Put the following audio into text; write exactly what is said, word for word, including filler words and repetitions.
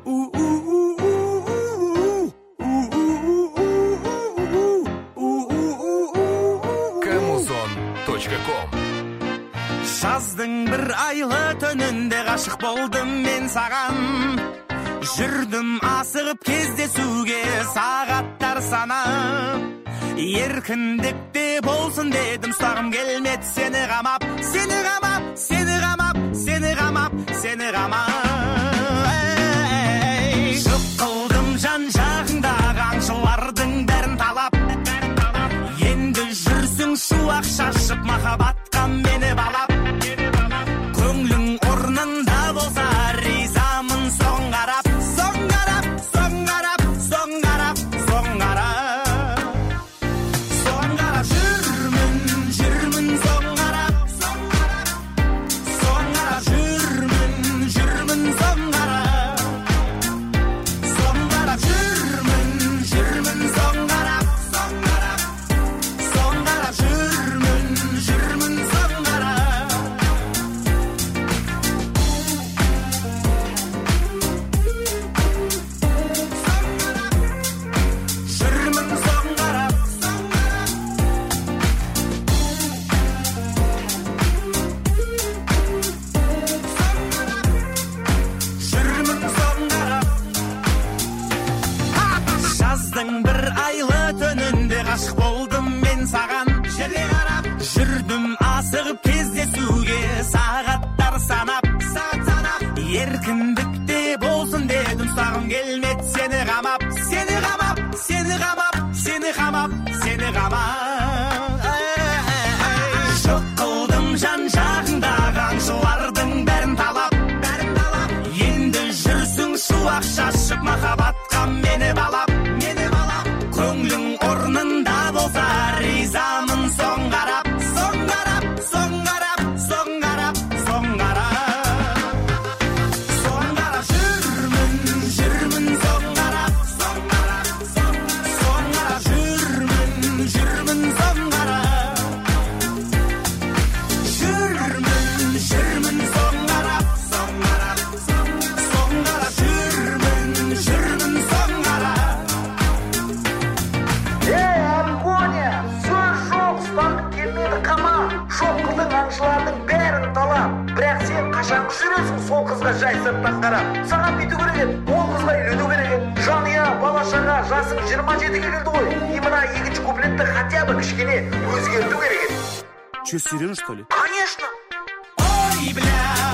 камузон точка ком. Жаздың бір айлы түнінде ғашық болдым мен саған. Жүрдім асығып кездесуге сағаттар санап. Еркіндікте болсын дедім, ұстағым келмеді сені қамап. Сені қамап, сені қамап, сені қамап, сені қамап. Жұп қылдым жан жағыңдағы аңшылардың бәрін талап. Енді жүрсің шуақ шашып, махаббатқа мені балап. Көңлің орнында болса ризамын соң қарап. Соң қарап, соң қарап, соң қарап, соң қарап. Соң қарап жүрмін, жүрмін соң қарап. Соң қарап жүрмін, жүрмін соң қарап. Соң қарап жүрмін, жүрмін соң қарап. Соң қарап, соң қарап жүрмін, жүрмін соң қарап. Жүрмін соң қарап. Жүрмін соң қарап. Жаздың бір айлы түнінде ғашық болдым мен саған. Жерге қарап жүрдім асығып кездесуге сағаттар санап. Сағат санап. Еркіндікте болсын дедім, ұстағым келмеді сені қамап. Сені қамап, сені қамап, сені қамап, сені қамап. Жоқ қылдым жан жағыңдағы аңшылардың бәрін талап. Бәрін талап. Енді жүрсің шуақ шашып, махаббатқа мені балап. Мені балап. Көңлің орнында болса ризамын соң қарап. Соң қарап, соң қарап, соң қарап, соң қарап. Соң қарап жүрмін, жүрмін соң қарап. Соң қарап, соң қарап жүрмін, жүрмін соң қарап. Жүрмін, жүрмін соң қарап. Соң қарап, соң қарап жүрмін, жүрмін соң қарап. Ей, Аргония, сөз жоқ, ұстандық келмеді қама. Жоқ қылдың аңшылардың бәрін талап. Бірақ сен қашан жүресің сол қызға жай сырттан қарап. Саған бүйту керек еді, ол қызға үйлену керек еді. Жанұя, бала-шаға, жасың жиырма жетіге келді ғой. И мына екінші куплетті хотя бы кішкене өзгерту керек еді. Че, сирена, что ли? Конечно. Ой, бля.